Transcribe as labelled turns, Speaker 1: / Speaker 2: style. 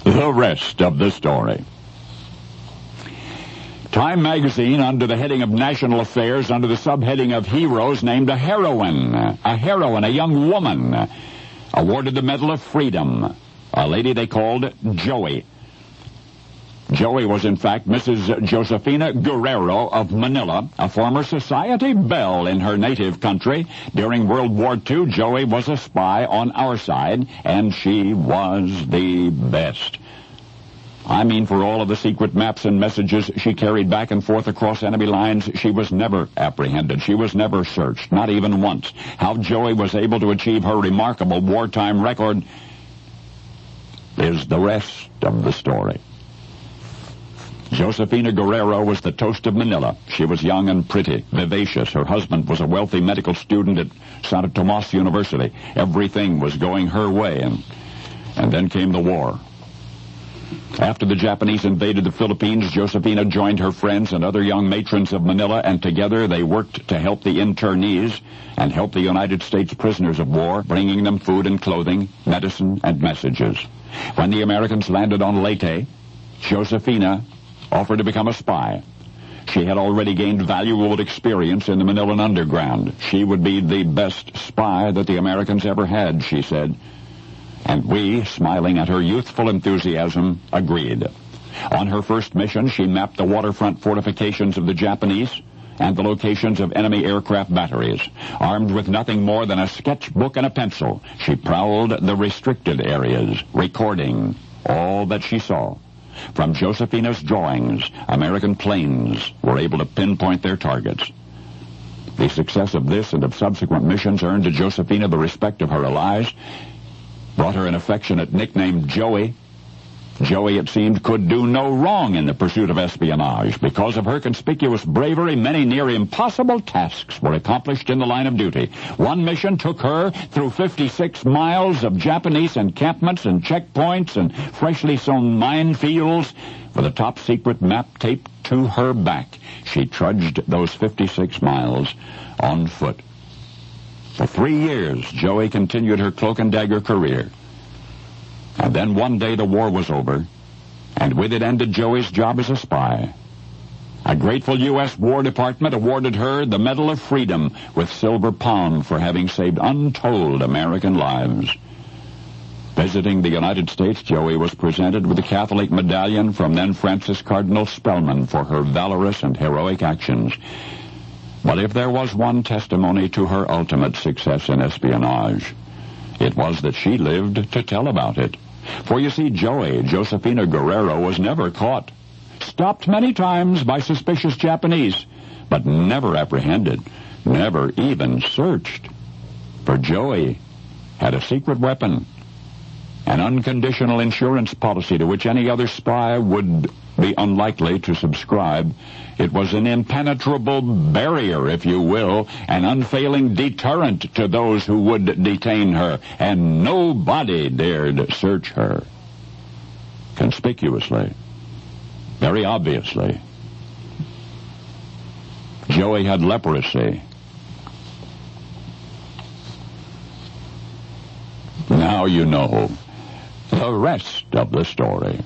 Speaker 1: The rest of the story. Time magazine, under the heading of National Affairs, under the subheading of Heroes, named a heroine, a young woman, awarded the Medal of Freedom, a lady they called Joey. Joey was, in fact, Mrs. Josefina Guerrero of Manila, a former society belle in her native country. During World War II, Joey was a spy on our side, and she was the best. I mean, for all of the secret maps and messages she carried back and forth across enemy lines, she was never apprehended. She was never searched, not even once. How Joey was able to achieve her remarkable wartime record is the rest of the story. Josefina Guerrero was the toast of Manila. She was young and pretty, vivacious. Her husband was a wealthy medical student at Santo Tomas University. Everything was going her way, and then came the war. After the Japanese invaded the Philippines, Josefina joined her friends and other young matrons of Manila, and together they worked to help the internees and help the United States prisoners of war, bringing them food and clothing, medicine, and messages. When the Americans landed on Leyte, Josefina offered to become a spy. She had already gained valuable experience in the Manilan underground. She would be the best spy that the Americans ever had, she said. And we, smiling at her youthful enthusiasm, agreed. On her first mission, she mapped the waterfront fortifications of the Japanese and the locations of enemy aircraft batteries. Armed with nothing more than a sketchbook and a pencil, she prowled the restricted areas, recording all that she saw. From Josefina's drawings, American planes were able to pinpoint their targets. The success of this and of subsequent missions earned to Josefina the respect of her allies, brought her an affectionate nickname, Joey. Joey, it seemed, could do no wrong in the pursuit of espionage. Because of her conspicuous bravery, many near impossible tasks were accomplished in the line of duty. One mission took her through 56 miles of Japanese encampments and checkpoints and freshly sown minefields. With a top-secret map taped to her back, she trudged those 56 miles on foot. For 3 years, Joey continued her cloak-and-dagger career. And then one day the war was over, and with it ended Joey's job as a spy. A grateful U.S. War Department awarded her the Medal of Freedom with silver palm for having saved untold American lives. Visiting the United States, Joey was presented with a Catholic medallion from then Francis Cardinal Spellman for her valorous and heroic actions. But if there was one testimony to her ultimate success in espionage, it was that she lived to tell about it. For you see, Josefina Guerrero, was never caught. Stopped many times by suspicious Japanese, but never apprehended, never even searched. For Joey had a secret weapon, an unconditional insurance policy to which any other spy would be unlikely to subscribe. It was an impenetrable barrier, if you will, an unfailing deterrent to those who would detain her, and nobody dared search her. Conspicuously, very obviously, Joey had leprosy. Now you know the rest of the story.